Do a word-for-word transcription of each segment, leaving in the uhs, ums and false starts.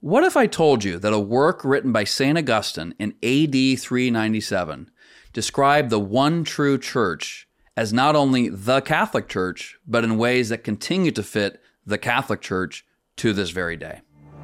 What if I told you that a work written by Saint Augustine in A D three ninety-seven described the one true church as not only the Catholic Church, but in ways that continue to fit the Catholic Church to this very day?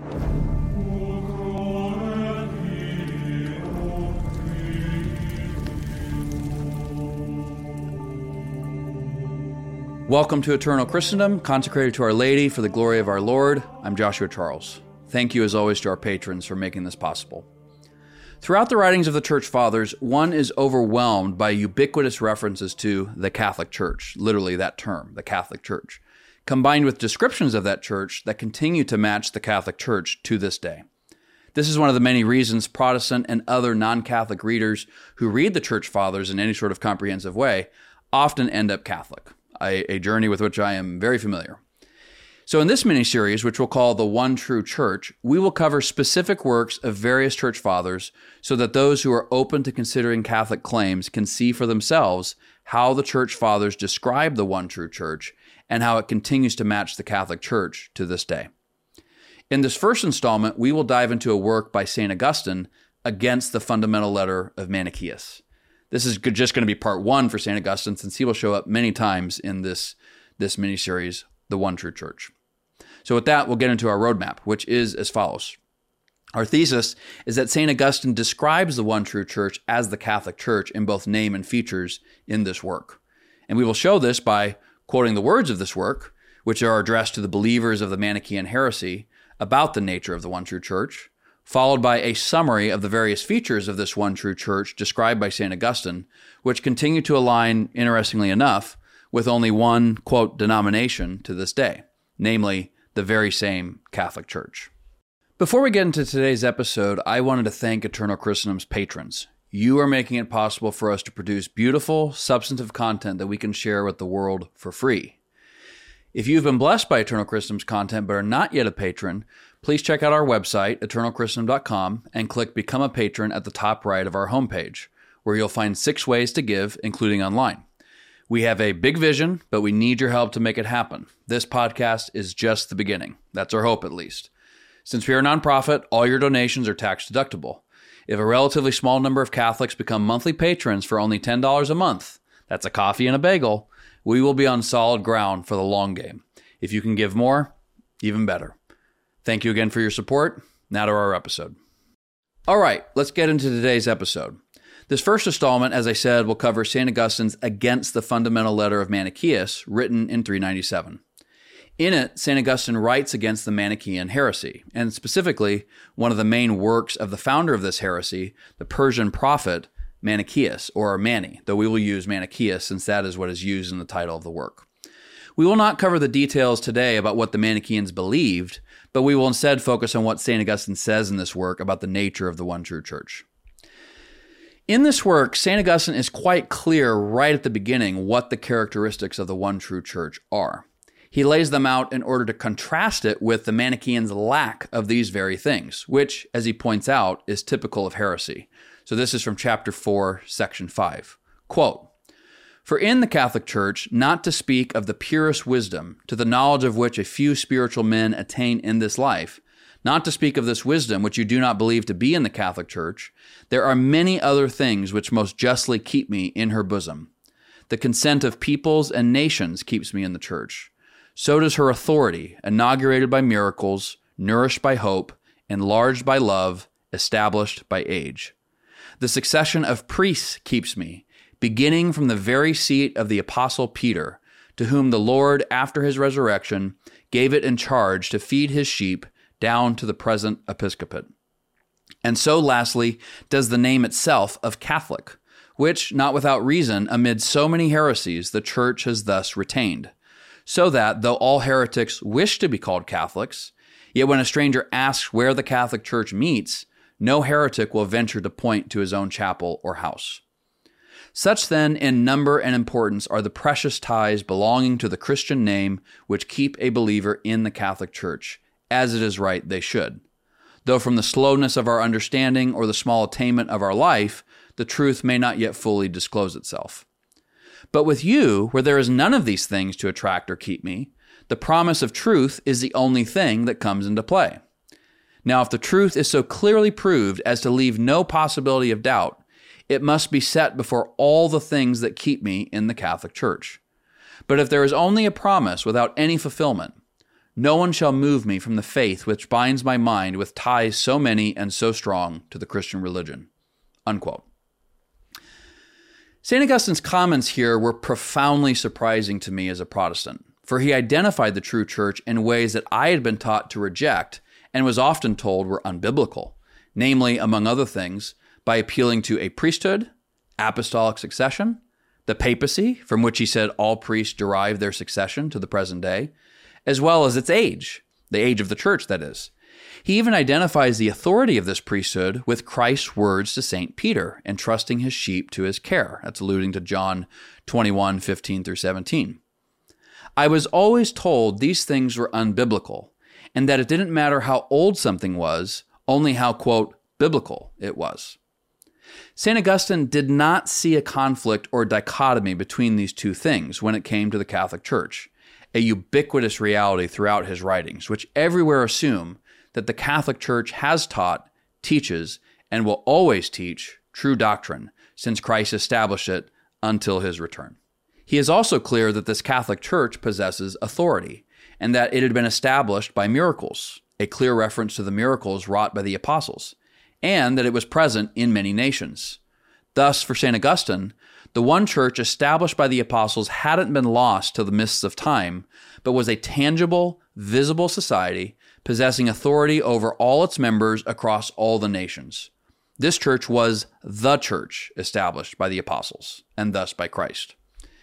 Welcome to Eternal Christendom, consecrated to Our Lady for the glory of our Lord. I'm Joshua Charles. Thank you, as always, to our patrons for making this possible. Throughout the writings of the Church Fathers, one is overwhelmed by ubiquitous references to the Catholic Church, literally that term, the Catholic Church, combined with descriptions of that church that continue to match the Catholic Church to this day. This is one of the many reasons Protestant and other non-Catholic readers who read the Church Fathers in any sort of comprehensive way often end up Catholic, a, a journey with which I am very familiar. So in this mini-series, which we'll call The One True Church, we will cover specific works of various Church Fathers so that those who are open to considering Catholic claims can see for themselves how the Church Fathers describe the one true church and how it continues to match the Catholic Church to this day. In this first installment, we will dive into a work by Saint Augustine against the fundamental letter of Manichaeus. This is just going to be part one for Saint Augustine, since he will show up many times in this, this mini-series, The One True Church. So with that, we'll get into our roadmap, which is as follows. Our thesis is that Saint Augustine describes the one true church as the Catholic Church in both name and features in this work. And we will show this by quoting the words of this work, which are addressed to the believers of the Manichaean heresy about the nature of the one true church, followed by a summary of the various features of this one true church described by Saint Augustine, which continue to align, interestingly enough, with only one, quote, denomination to this day, namely the very same Catholic Church. Before we get into today's episode, I wanted to thank Eternal Christendom's patrons. You are making it possible for us to produce beautiful, substantive content that we can share with the world for free. If you've been blessed by Eternal Christendom's content but are not yet a patron, please check out our website, eternal christendom dot com, and click Become a Patron at the top right of our homepage, where you'll find six ways to give, including online. We have a big vision, but we need your help to make it happen. This podcast is just the beginning. That's our hope, at least. Since we are a nonprofit, all your donations are tax deductible. If a relatively small number of Catholics become monthly patrons for only ten dollars a month, that's a coffee and a bagel, we will be on solid ground for the long game. If you can give more, even better. Thank you again for your support. Now to our episode. All right, let's get into today's episode. This first installment, as I said, will cover Saint Augustine's Against the Fundamental Letter of Manichaeus, written in three ninety-seven. In it, Saint Augustine writes against the Manichaean heresy, and specifically, one of the main works of the founder of this heresy, the Persian prophet Manichaeus, or Mani, though we will use Manichaeus since that is what is used in the title of the work. We will not cover the details today about what the Manichaeans believed, but we will instead focus on what Saint Augustine says in this work about the nature of the one true church. In this work, Saint Augustine is quite clear right at the beginning what the characteristics of the one true church are. He lays them out in order to contrast it with the Manichaeans' lack of these very things, which, as he points out, is typical of heresy. So this is from chapter four, section five. Quote, "For in the Catholic Church, not to speak of the purest wisdom, to the knowledge of which a few spiritual men attain in this life, not to speak of this wisdom which you do not believe to be in the Catholic Church, there are many other things which most justly keep me in her bosom. The consent of peoples and nations keeps me in the Church. So does her authority, inaugurated by miracles, nourished by hope, enlarged by love, established by age. The succession of priests keeps me, beginning from the very seat of the Apostle Peter, to whom the Lord, after his resurrection, gave it in charge to feed his sheep, down to the present episcopate. And so, lastly, does the name itself of Catholic, which, not without reason, amid so many heresies, the Church has thus retained. So that, though all heretics wish to be called Catholics, yet when a stranger asks where the Catholic Church meets, no heretic will venture to point to his own chapel or house. Such then, in number and importance, are the precious ties belonging to the Christian name which keep a believer in the Catholic Church, as it is right they should. Though from the slowness of our understanding or the small attainment of our life, the truth may not yet fully disclose itself. But with you, where there is none of these things to attract or keep me, the promise of truth is the only thing that comes into play. Now, if the truth is so clearly proved as to leave no possibility of doubt, it must be set before all the things that keep me in the Catholic Church. But if there is only a promise without any fulfillment, no one shall move me from the faith which binds my mind with ties so many and so strong to the Christian religion." Unquote. Saint Augustine's comments here were profoundly surprising to me as a Protestant, for he identified the true church in ways that I had been taught to reject and was often told were unbiblical, namely, among other things, by appealing to a priesthood, apostolic succession, the papacy, from which he said all priests derive their succession to the present day, as well as its age, the age of the church, that is. He even identifies the authority of this priesthood with Christ's words to Saint Peter, entrusting his sheep to his care. That's alluding to John twenty-one, fifteen through seventeen. I was always told these things were unbiblical, and that it didn't matter how old something was, only how, quote, biblical it was. Saint Augustine did not see a conflict or dichotomy between these two things when it came to the Catholic Church, a ubiquitous reality throughout his writings, which everywhere assume that the Catholic Church has taught, teaches, and will always teach true doctrine since Christ established it until his return. He is also clear that this Catholic Church possesses authority, and that it had been established by miracles, a clear reference to the miracles wrought by the apostles, and that it was present in many nations. Thus, for Saint Augustine, the one church established by the apostles hadn't been lost to the mists of time, but was a tangible, visible society possessing authority over all its members across all the nations. This church was the church established by the apostles, and thus by Christ.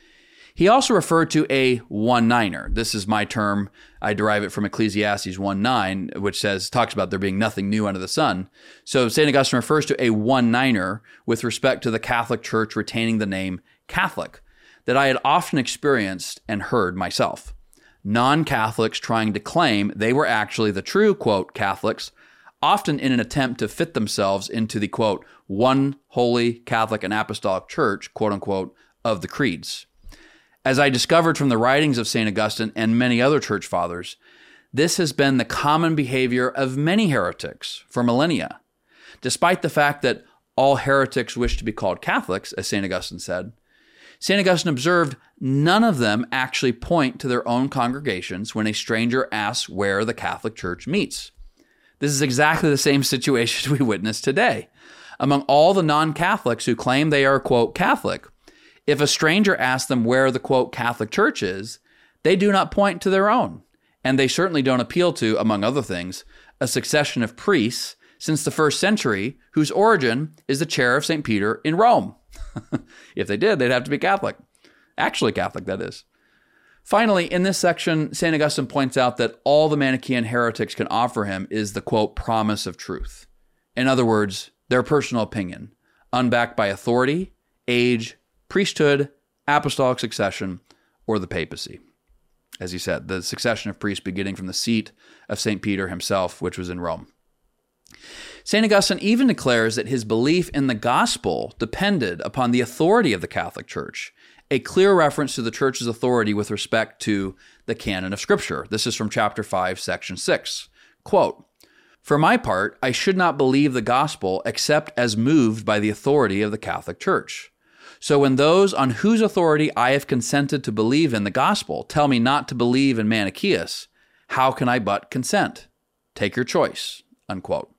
He also referred to a one-niner. This is my term. I derive it from Ecclesiastes one nine, which says, talks about there being nothing new under the sun. So Saint Augustine refers to a one-niner with respect to the Catholic Church retaining the name Catholic that I had often experienced and heard myself. Non-Catholics trying to claim they were actually the true, quote, Catholics, often in an attempt to fit themselves into the, quote, one holy Catholic and Apostolic Church, quote unquote, of the creeds. As I discovered from the writings of Saint Augustine and many other church fathers, this has been the common behavior of many heretics for millennia. Despite the fact that all heretics wish to be called Catholics, as Saint Augustine said, Saint Augustine observed none of them actually point to their own congregations when a stranger asks where the Catholic Church meets. This is exactly the same situation we witness today. Among all the non-Catholics who claim they are, quote, Catholic, if a stranger asks them where the, quote, Catholic Church is, they do not point to their own, and they certainly don't appeal to, among other things, a succession of priests since the first century whose origin is the chair of Saint Peter in Rome. If they did, they'd have to be Catholic. Actually Catholic, that is. Finally, in this section, Saint Augustine points out that all the Manichaean heretics can offer him is the, quote, promise of truth. In other words, their personal opinion, unbacked by authority, age, priesthood, apostolic succession, or the papacy. As he said, the succession of priests beginning from the seat of Saint Peter himself, which was in Rome. Saint Augustine even declares that his belief in the gospel depended upon the authority of the Catholic Church, a clear reference to the Church's authority with respect to the canon of Scripture. This is from chapter five, section six. Quote, "For my part, I should not believe the gospel except as moved by the authority of the Catholic Church. So when those on whose authority I have consented to believe in the gospel tell me not to believe in Manichaeus, how can I but consent? Take your choice." Unquote.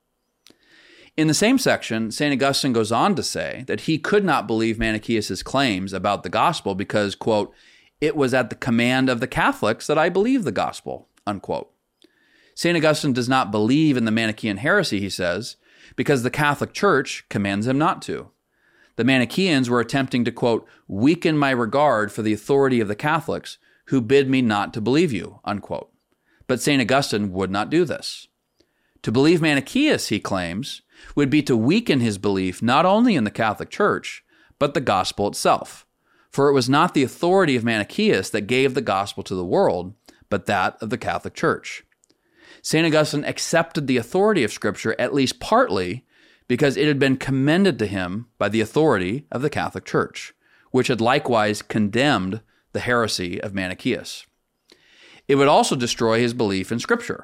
In the same section, Saint Augustine goes on to say that he could not believe Manichaeus' claims about the gospel because, quote, "it was at the command of the Catholics that I believe the gospel," unquote. Saint Augustine does not believe in the Manichaean heresy, he says, because the Catholic Church commands him not to. The Manichaeans were attempting to, quote, "weaken my regard for the authority of the Catholics who bid me not to believe you," unquote. But Saint Augustine would not do this. To believe Manichaeus, he claims, would be to weaken his belief not only in the Catholic Church, but the gospel itself. For it was not the authority of Manichaeus that gave the gospel to the world, but that of the Catholic Church. Saint Augustine accepted the authority of Scripture at least partly because it had been commended to him by the authority of the Catholic Church, which had likewise condemned the heresy of Manichaeus. It would also destroy his belief in Scripture,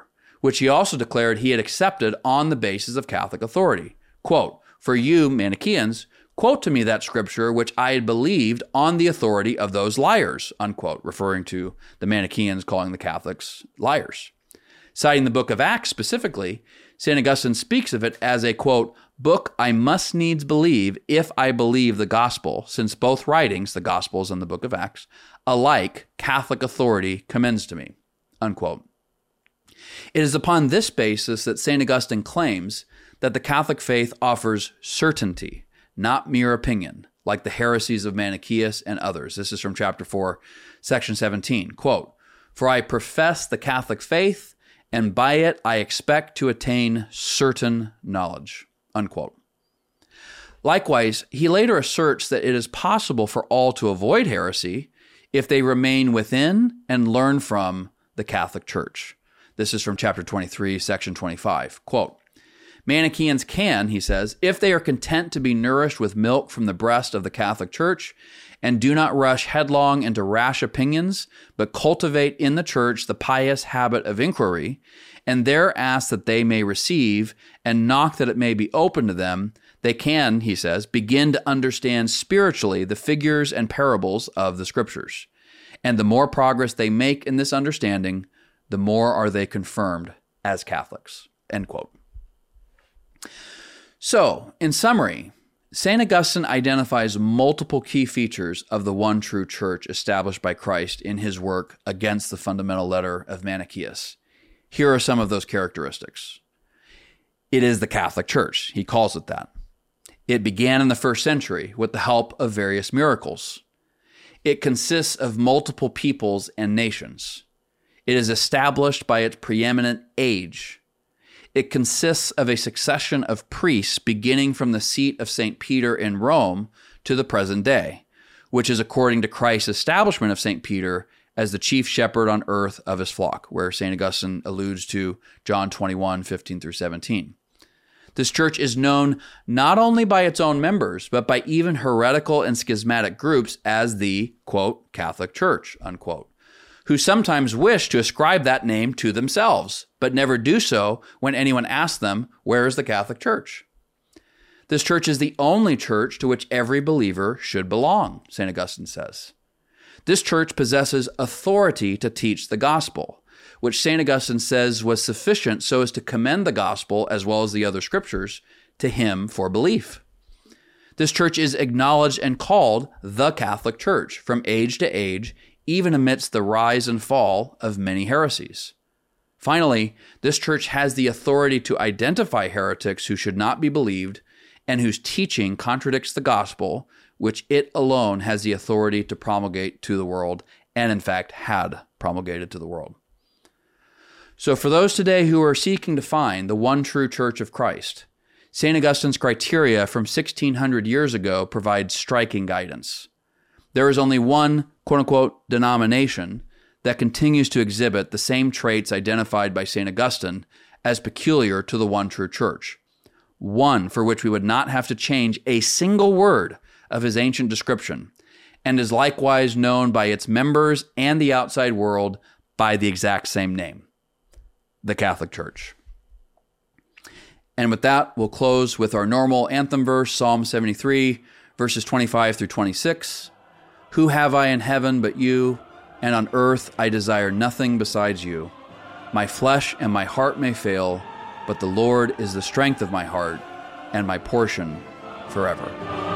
which he also declared he had accepted on the basis of Catholic authority. Quote, "For you, Manichaeans, quote to me that scripture which I had believed on the authority of those liars," unquote, referring to the Manichaeans calling the Catholics liars. Citing the book of Acts specifically, Saint Augustine speaks of it as a, quote, "book I must needs believe if I believe the gospel, since both writings, the Gospels and the book of Acts, alike Catholic authority commends to me," unquote. It is upon this basis that Saint Augustine claims that the Catholic faith offers certainty, not mere opinion, like the heresies of Manichaeus and others. This is from chapter four, section seventeen. Quote, "For I profess the Catholic faith, and by it I expect to attain certain knowledge," unquote. Likewise, he later asserts that it is possible for all to avoid heresy if they remain within and learn from the Catholic Church. This is from chapter twenty-three, section twenty-five. Quote, "Manichaeans can," he says, "if they are content to be nourished with milk from the breast of the Catholic Church, and do not rush headlong into rash opinions, but cultivate in the Church the pious habit of inquiry, and there ask that they may receive, and knock that it may be opened to them, they can," he says, "begin to understand spiritually the figures and parables of the Scriptures. And the more progress they make in this understanding, the more are they confirmed as Catholics," end quote. So, in summary, Saint Augustine identifies multiple key features of the one true church established by Christ in his work Against the Fundamental Letter of Manichaeus. Here are some of those characteristics. It is the Catholic Church. He calls it that. It began in the first century with the help of various miracles. It consists of multiple peoples and nations. It is established by its preeminent age. It consists of a succession of priests beginning from the seat of Saint Peter in Rome to the present day, which is according to Christ's establishment of Saint Peter as the chief shepherd on earth of his flock, where Saint Augustine alludes to John twenty-one, fifteen through seventeen. This church is known not only by its own members, but by even heretical and schismatic groups as the, quote, Catholic Church, unquote, who sometimes wish to ascribe that name to themselves, but never do so when anyone asks them, where is the Catholic Church? This church is the only church to which every believer should belong, Saint Augustine says. This church possesses authority to teach the gospel, which Saint Augustine says was sufficient so as to commend the gospel, as well as the other scriptures, to him for belief. This church is acknowledged and called the Catholic Church from age to age, even amidst the rise and fall of many heresies. Finally, this church has the authority to identify heretics who should not be believed and whose teaching contradicts the gospel, which it alone has the authority to promulgate to the world, and in fact had promulgated to the world. So for those today who are seeking to find the one true church of Christ, Saint Augustine's criteria from sixteen hundred years ago provide striking guidance. There is only one, quote-unquote, denomination that continues to exhibit the same traits identified by Saint Augustine as peculiar to the one true church. One for which we would not have to change a single word of his ancient description, and is likewise known by its members and the outside world by the exact same name, the Catholic Church. And with that, we'll close with our normal anthem verse, Psalm seventy-three, verses twenty-five through twenty-six. Who have I in heaven but you? And on earth I desire nothing besides you. My flesh and my heart may fail, but the Lord is the strength of my heart and my portion forever.